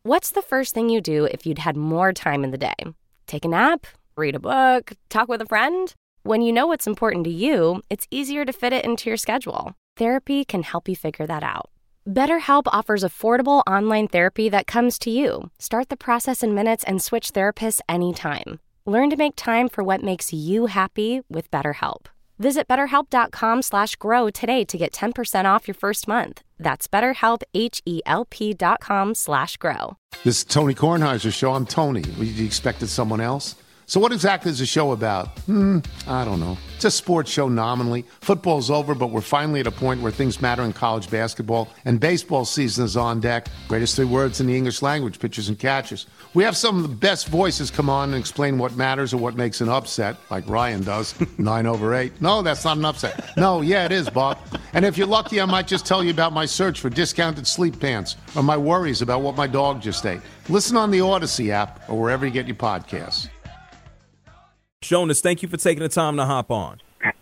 What's the first thing you do if you'd had more time in the day? Take a nap? Read a book? Talk with a friend? When you know what's important to you, it's easier to fit it into your schedule. Therapy can help you figure that out. BetterHelp offers affordable online therapy that comes to you. Start the process in minutes and switch therapists anytime. Learn to make time for what makes you happy with BetterHelp. Visit BetterHelp.com/grow today to get 10% off your first month. That's BetterHelp, HELP.com/grow. This is Tony Kornheiser's show. I'm Tony. You expected someone else? So what exactly is the show about? I don't know. It's a sports show nominally. Football's over, but we're finally at a point where things matter in college basketball, and baseball season is on deck. Greatest three words in the English language, pitchers and catchers. We have some of the best voices come on and explain what matters or what makes an upset, like Ryan does, 9/8. No, that's not an upset. No, yeah, it is, Bob. And if you're lucky, I might just tell you about my search for discounted sleep pants or my worries about what my dog just ate. Listen on the Odyssey app or wherever you get your podcasts. Jonas, thank you for taking the time to hop on.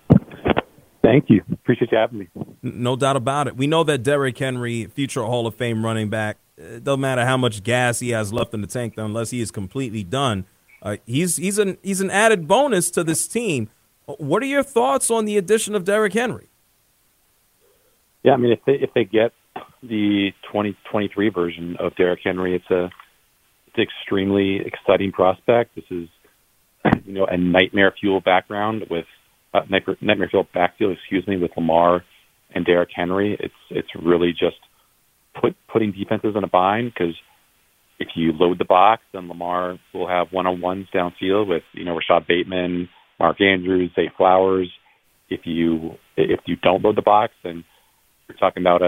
Thank you. Appreciate you having me. No doubt about it. We know that Derrick Henry, future Hall of Fame running back, it doesn't matter how much gas he has left in the tank, unless he is completely done. He's an added bonus to this team. What are your thoughts on the addition of Derrick Henry? Yeah, I mean, if they get the 2023 version of Derrick Henry, it's an extremely exciting prospect. This is a nightmare-fueled background with nightmare-fueled backfield, with Lamar and Derrick Henry. It's really just putting defenses in a bind, because if you load the box, then Lamar will have one-on-ones downfield with Rashad Bateman, Mark Andrews, Zay Flowers. If you don't load the box, then you're talking about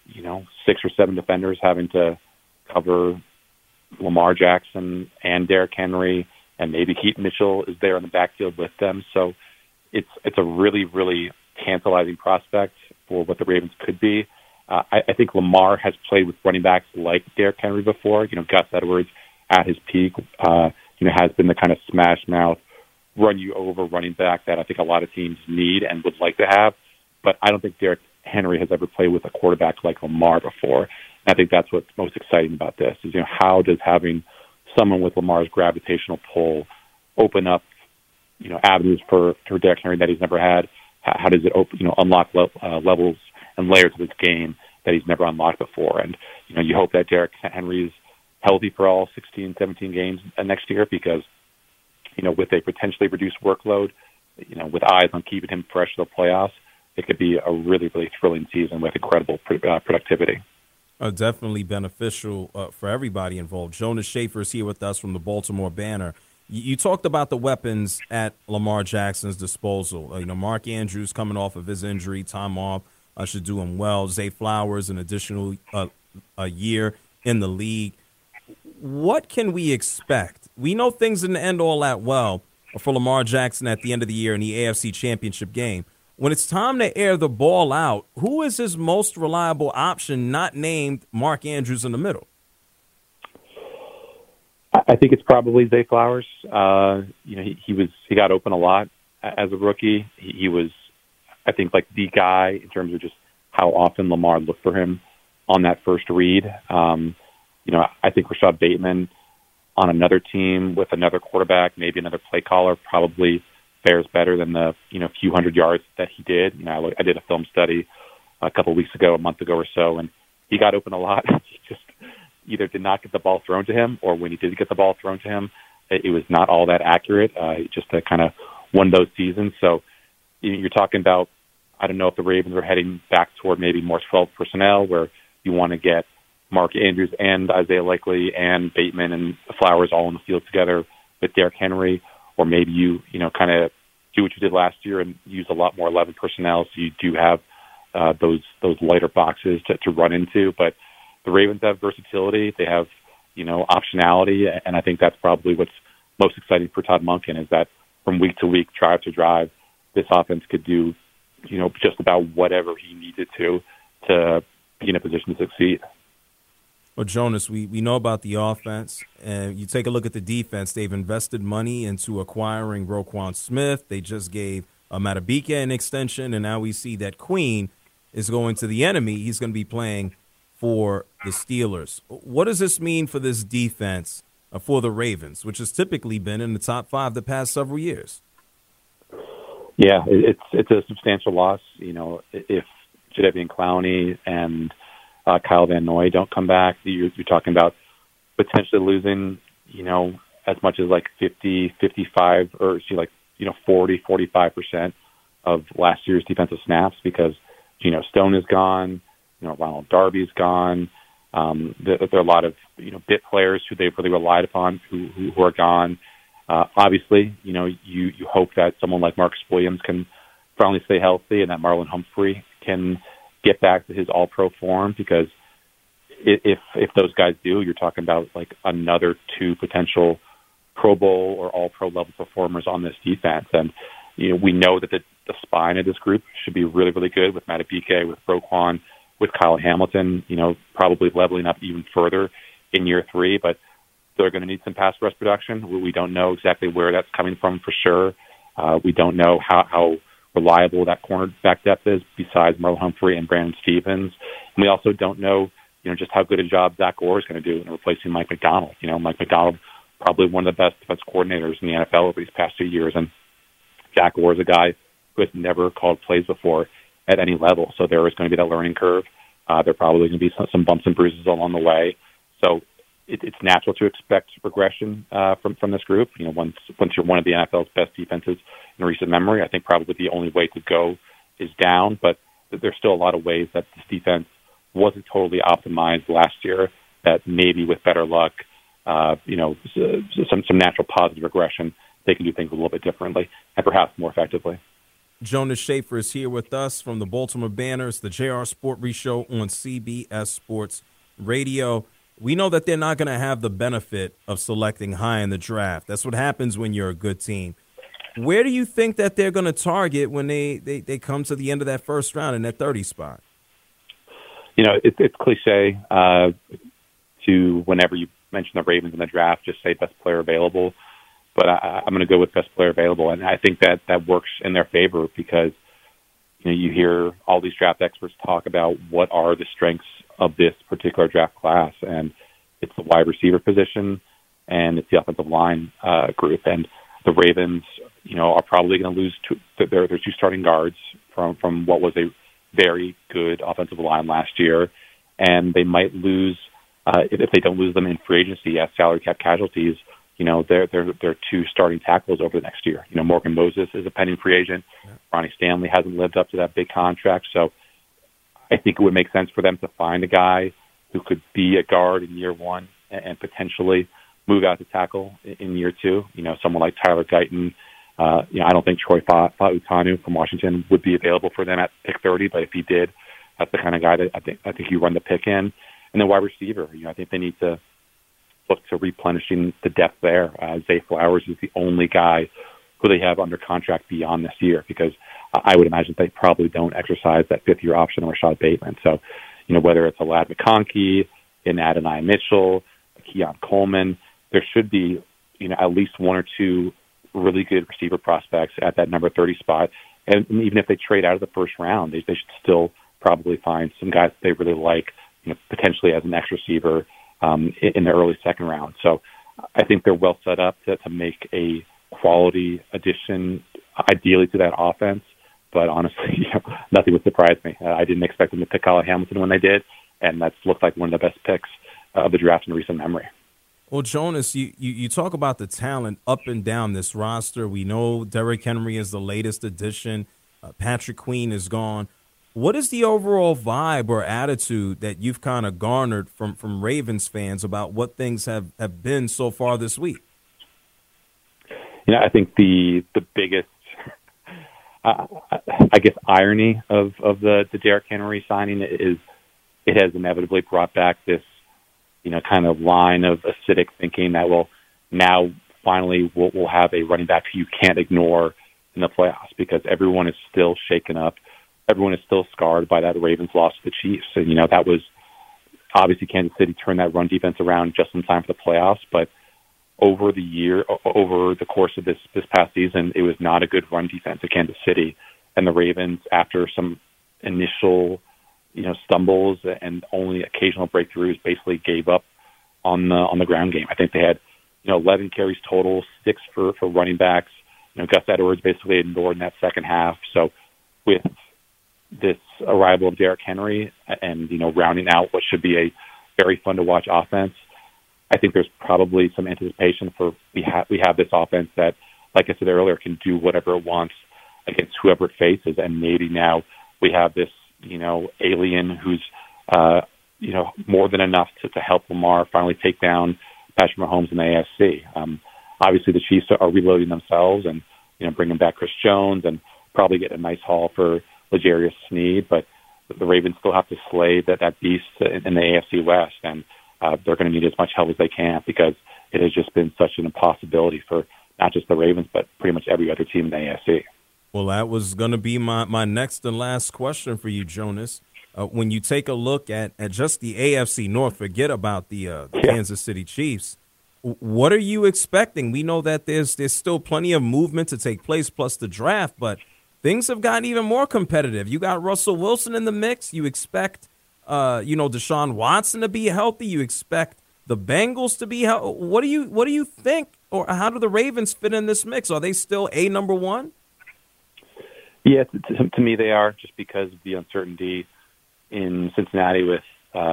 6 or 7 defenders having to cover Lamar Jackson and Derrick Henry. And maybe Keaton Mitchell is there in the backfield with them. So it's a really, really tantalizing prospect for what the Ravens could be. I think Lamar has played with running backs like Derrick Henry before. Gus Edwards at his peak, has been the kind of smash mouth, run you over running back that I think a lot of teams need and would like to have. But I don't think Derrick Henry has ever played with a quarterback like Lamar before. And I think that's what's most exciting about this is, how does having someone with Lamar's gravitational pull open up, avenues for Derrick Henry that he's never had? How does it unlock levels and layers of his game that he's never unlocked before? And, you hope that Derrick Henry is healthy for all 16, 17 games next year, because, with a potentially reduced workload, with eyes on keeping him fresh for the playoffs, it could be a really, really thrilling season with incredible productivity. Definitely beneficial for everybody involved. Jonas Shaffer is here with us from the Baltimore Banner. You talked about the weapons at Lamar Jackson's disposal. Mark Andrews coming off of his injury, time off, should do him well. Zay Flowers, an additional a year in the league. What can we expect? We know things didn't end all that well for Lamar Jackson at the end of the year in the AFC Championship game. When it's time to air the ball out, who is his most reliable option, not named Mark Andrews in the middle? I think it's probably Zay Flowers. He got open a lot as a rookie. He was, I think, like the guy in terms of just how often Lamar looked for him on that first read. I think Rashad Bateman on another team with another quarterback, maybe another play caller, probably fares better than the few hundred yards that he did. I did a film study a month ago or so, and he got open a lot. He just either did not get the ball thrown to him, or when he did get the ball thrown to him, it was not all that accurate. Just a kind of one of those seasons. So you're talking about, I don't know if the Ravens are heading back toward maybe more 12 personnel, where you want to get Mark Andrews and Isaiah Likely and Bateman and Flowers all on the field together with Derrick Henry. Or maybe you kind of do what you did last year and use a lot more 11 personnel, so you do have those lighter boxes to run into. But the Ravens have versatility. They have, optionality, and I think that's probably what's most exciting for Todd Monken, is that from week to week, drive to drive, this offense could do, just about whatever he needed to be in a position to succeed. Well, Jonas, we know about the offense, and you take a look at the defense. They've invested money into acquiring Roquan Smith. They just gave Matabike an extension, and now we see that Queen is going to the enemy. He's going to be playing for the Steelers. What does this mean for this defense for the Ravens, which has typically been in the top 5 the past several years? Yeah, it's a substantial loss. If Jadeveon Clowney and Kyle Van Noy don't come back, you're talking about potentially losing, as much as like 50, 55, or 40, 45% of last year's defensive snaps because Geno Stone is gone, Ronald Darby's gone. There are a lot of bit players who they've really relied upon who are gone. Obviously, you hope that someone like Marcus Williams can finally stay healthy and that Marlon Humphrey can get back to his All-Pro form because if those guys do, you're talking about like another 2 potential Pro Bowl or All-Pro level performers on this defense. And, we know that the spine of this group should be really, really good with Madubuike, with Roquan, with Kyle Hamilton, probably leveling up even further in year 3, but they're going to need some pass rush production. We don't know exactly where that's coming from for sure. We don't know how reliable that cornerback depth is besides Marlon Humphrey and Brandon Stevens. And we also don't know, just how good a job Zach Orr is going to do in replacing Mike Macdonald. Mike Macdonald, probably one of the best defense coordinators in the NFL over these past 2 years. And Zach Orr is a guy who has never called plays before at any level. So there is going to be that learning curve. There are probably going to be some bumps and bruises along the way. So it's natural to expect regression from this group. Once you're one of the NFL's best defenses in recent memory, I think probably the only way to go is down. But there's still a lot of ways that this defense wasn't totally optimized last year. That maybe with better luck, some natural positive regression, they can do things a little bit differently and perhaps more effectively. Jonas Shaffer is here with us from the Baltimore Banners, the JR Sport Re-Show on CBS Sports Radio. We know that they're not going to have the benefit of selecting high in the draft. That's what happens when you're a good team. Where do you think that they're going to target when they come to the end of that first round in that 30 spot? It's cliche to, whenever you mention the Ravens in the draft, just say best player available. But I'm going to go with best player available. And I think that works in their favor because you hear all these draft experts talk about what are the strengths of this particular draft class. And it's the wide receiver position and it's the offensive line group. And the Ravens, are probably going to lose their 2 starting guards from what was a very good offensive line last year. And they might lose, if they don't lose them in free agency as salary cap casualties, they're 2 starting tackles over the next year. Morgan Moses is a pending free agent. Yeah. Ronnie Stanley hasn't lived up to that big contract. So I think it would make sense for them to find a guy who could be a guard in year 1 and potentially move out to tackle in year 2. Someone like Tyler Guyton. I don't think Troy Fautanu from Washington would be available for them at pick 30, but if he did, that's the kind of guy that I think you run the pick in. And then wide receiver, I think they need to look to replenishing the depth there. Zay Flowers is the only guy who they have under contract beyond this year because I would imagine they probably don't exercise that 5th-year option on Rashad Bateman. So, whether it's a Ladd McConkey, an Adonai Mitchell, a Keon Coleman, there should be, at least 1 or 2 really good receiver prospects at that number 30 spot. And even if they trade out of the first round, they should still probably find some guys that they really like, potentially as an X receiver in the early second round. So I think they're well set up to make a quality addition, ideally to that offense. But honestly, nothing would surprise me. I didn't expect them to pick Kyle Hamilton when they did, and that's looked like one of the best picks of the draft in recent memory. Well, Jonas, you talk about the talent up and down this roster. We know Derrick Henry is the latest addition. Patrick Queen is gone. What is the overall vibe or attitude that you've kind of garnered from Ravens fans about what things have been so far this week? I think the biggest, irony of the Derrick Henry signing is it has inevitably brought back this, kind of line of acidic thinking that now finally we'll have a running back who you can't ignore in the playoffs because everyone is still shaken up. Everyone is still scarred by that Ravens loss to the Chiefs. And, that was obviously Kansas City turned that run defense around just in time for the playoffs. But over the course of this past season, it was not a good run defense at Kansas City. And the Ravens, after some initial stumbles and only occasional breakthroughs, basically gave up on the ground game. I think they had 11 carries total, 6 for running backs. Gus Edwards basically ignored in that second half. So with this arrival of Derrick Henry and rounding out what should be a very fun to watch offense, I think there's probably some anticipation for we have this offense that, like I said earlier, can do whatever it wants against whoever it faces. And maybe now we have this alien who's more than enough to help Lamar finally take down Patrick Mahomes in the AFC. Obviously, the Chiefs are reloading themselves and bringing back Chris Jones and probably get a nice haul for L'Jarius Sneed, but the Ravens still have to slay that beast in the AFC West, and they're going to need as much help as they can because it has just been such an impossibility for not just the Ravens, but pretty much every other team in the AFC. Well, that was going to be my next and last question for you, Jonas. When you take a look at just the AFC North, forget about the Kansas City Chiefs, what are you expecting? We know that there's still plenty of movement to take place, plus the draft, but things have gotten even more competitive. You got Russell Wilson in the mix. You expect, Deshaun Watson to be healthy. You expect the Bengals to be healthy. What do you think, or how do the Ravens fit in this mix? Are they still number one? Yeah, to me they are, just because of the uncertainty in Cincinnati with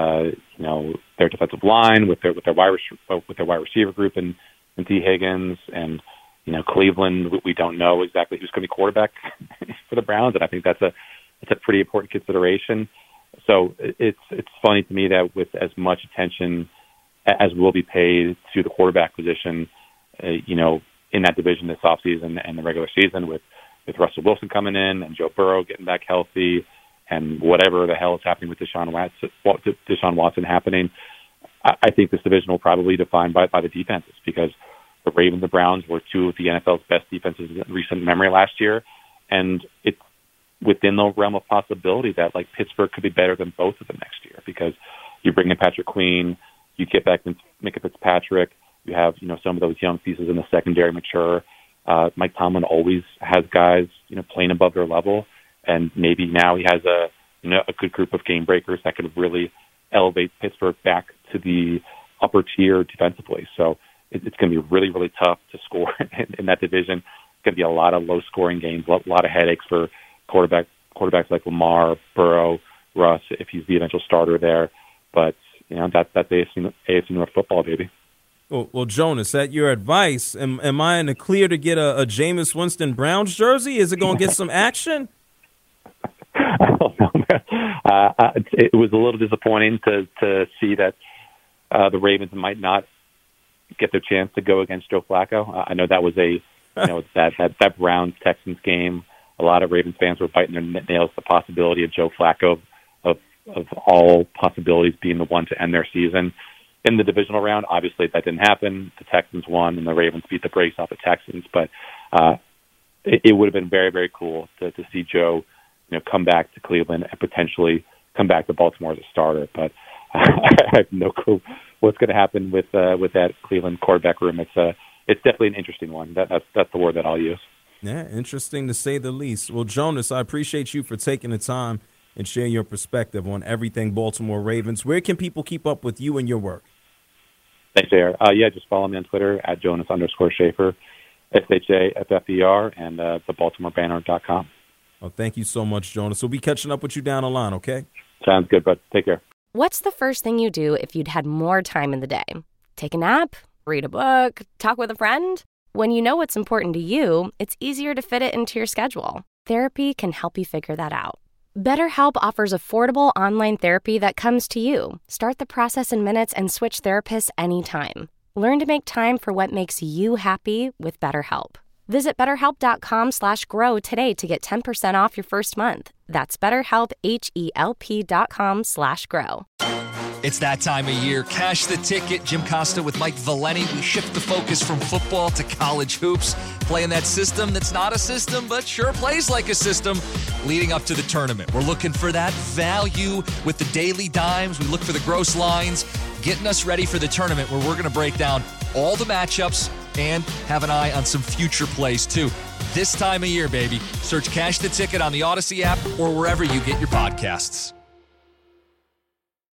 their defensive line, with their wide receiver group and T. Higgins, and Cleveland. We don't know exactly who's going to be quarterback for the Browns, and I think that's a pretty important consideration. So it's funny to me that with as much attention as will be paid to the quarterback position, in that division this offseason and the regular season, with Russell Wilson coming in and Joe Burrow getting back healthy, and whatever the hell is happening with Deshaun Watson happening, I think this division will probably be defined by the defenses, because the Ravens and Browns were two of the NFL's best defenses in recent memory last year, and it's within the realm of possibility that Pittsburgh could be better than both of them next year, because you bring in Patrick Queen, you get back Micah Fitzpatrick, you have some of those young pieces in the secondary mature. Mike Tomlin always has guys playing above their level. And maybe now he has a good group of game breakers that could really elevate Pittsburgh back to the upper tier defensively. So it's going to be really, really tough to score in that division. It's going to be a lot of low-scoring games, a lot of headaches for quarterbacks like Lamar, Burrow, Russ, if he's the eventual starter there. But that's AFC North football, baby. Well, Jonas, at your advice, am I in the clear to get a Jameis Winston Browns jersey? Is it going to get some action? I don't know. It was a little disappointing to see that the Ravens might not get their chance to go against Joe Flacco. I know that was that Browns Texans game. A lot of Ravens fans were biting their nails at the possibility of Joe Flacco of all possibilities being the one to end their season in the divisional round. Obviously, that didn't happen. The Texans won, and the Ravens beat the brakes off the Texans. But it would have been very, very cool to see Joe come back to Cleveland and potentially come back to Baltimore as a starter. But I have no clue what's going to happen with that Cleveland quarterback room. It's definitely an interesting one. That's the word that I'll use. Yeah, interesting to say the least. Well, Jonas, I appreciate you for taking the time and sharing your perspective on everything Baltimore Ravens. Where can people keep up with you and your work? Thanks, Jair. Just follow me on Twitter at Jonas_Shaffer, SHAFFER, and thebaltimorebanner.com. Well, thank you so much, Jonas. We'll be catching up with you down the line, okay? Sounds good, bud. Take care. What's the first thing you do if you'd had more time in the day? Take a nap? Read a book? Talk with a friend? When you know what's important to you, it's easier to fit it into your schedule. Therapy can help you figure that out. BetterHelp offers affordable online therapy that comes to you. Start the process in minutes and switch therapists anytime. Learn to make time for what makes you happy with BetterHelp. Visit BetterHelp.com/grow today to get 10% off your first month. That's BetterHelp, HELP.com/grow. It's that time of year. Cash the Ticket. Jim Costa with Mike Valeni. We shift the focus from football to college hoops, playing that system that's not a system, but sure plays like a system, leading up to the tournament. We're looking for that value with the daily dimes. We look for the gross lines, getting us ready for the tournament where we're going to break down all the matchups and have an eye on some future plays, too. This time of year, baby. Search Cash the Ticket on the Odyssey app or wherever you get your podcasts.